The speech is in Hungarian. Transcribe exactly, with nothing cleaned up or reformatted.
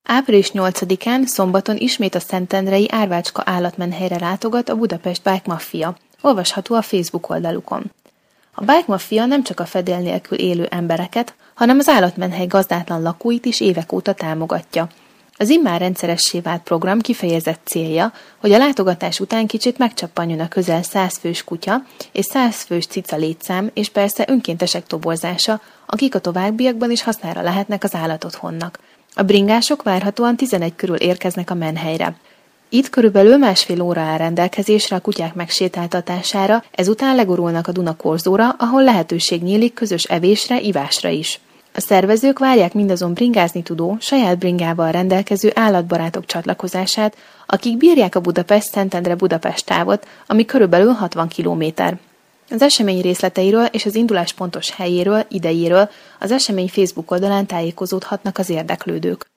április nyolcadikán szombaton ismét a szentendrei Árvácska állatmenhelyre látogat a Budapest Bike Mafia, olvasható a Facebook oldalukon. A Bike Mafia nem csak a fedél nélkül élő embereket, hanem az állatmenhely gazdátlan lakóit is évek óta támogatja. Az immár rendszeressé vált program kifejezett célja, hogy a látogatás után kicsit megcsappanjon a közel száz fős kutya és száz fős cica létszám, és persze önkéntesek toborzása, akik a továbbiakban is hasznára lehetnek az állatotthonnak. A bringások várhatóan tizenegy körül érkeznek a menhelyre. Itt körülbelül másfél óra áll rendelkezésre a kutyák megsétáltatására, ezután legurulnak a Duna korzóra, ahol lehetőség nyílik közös evésre, ivásra is. A szervezők várják mindazon bringázni tudó, saját bringával rendelkező állatbarátok csatlakozását, akik bírják a Budapest-Szentendre-Budapest távot, ami körülbelül hatvan kilométer. Az esemény részleteiről és az indulás pontos helyéről, idejéről az esemény Facebook oldalán tájékozódhatnak az érdeklődők.